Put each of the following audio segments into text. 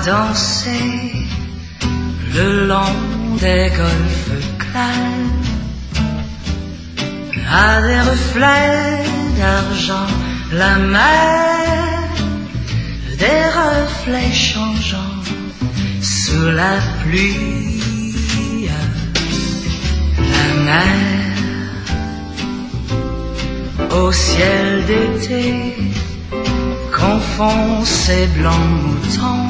danser le long des golfes clairs, à des reflets d'argent, la mer, des reflets changeants sous la pluie, la mer au ciel d'été confond ses blancs moutons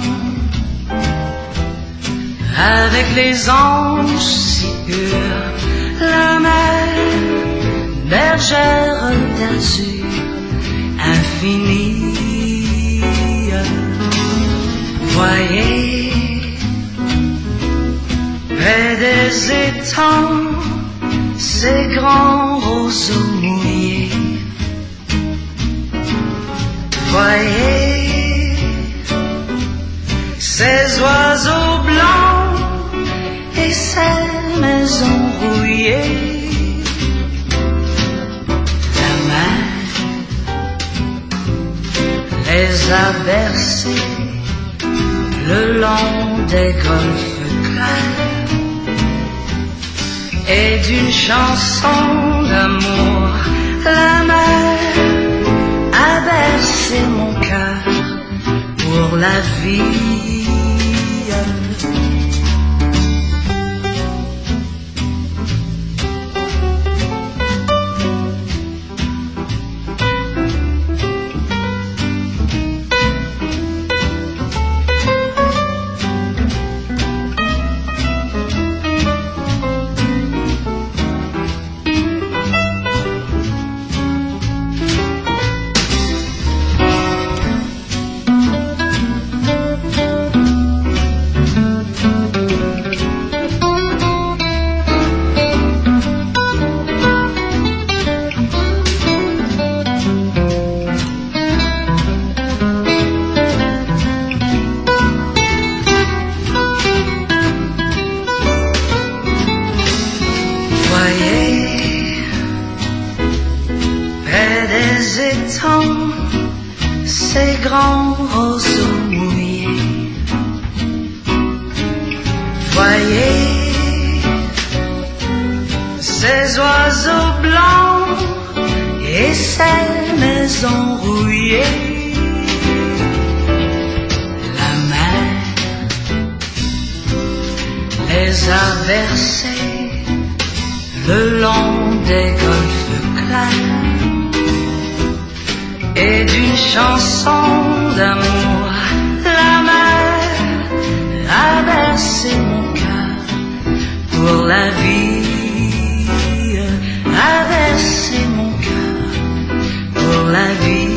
avec les anges si purs, la mer, bergère d'azur infinie. Voyez, près des étangs, ces grands roseaux mouillés. Voyez, ces oiseaux blancs et ces maisons rouillées. La mer les a bercés le long des golfes clairs, et d'une chanson d'amour, la mer a bercé mon cœur pour la vie. Ces grands roseaux mouillés. Voyez, ces oiseaux blancs et ces maisons rouillées. La mer les a bercés le long des golfes clairs, et d'une chanson d'amour, la mer a bercé mon cœur pour la vie, a bercé mon cœur pour la vie.